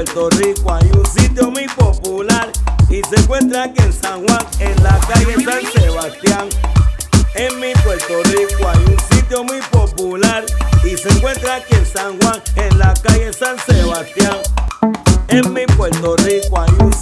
Puerto Rico hay un sitio muy popular y se encuentra aquí en San Juan, en la calle San Sebastián. En mi Puerto Rico hay un sitio muy popular y se encuentra aquí en San Juan, en la calle San Sebastián. En mi Puerto Rico hay un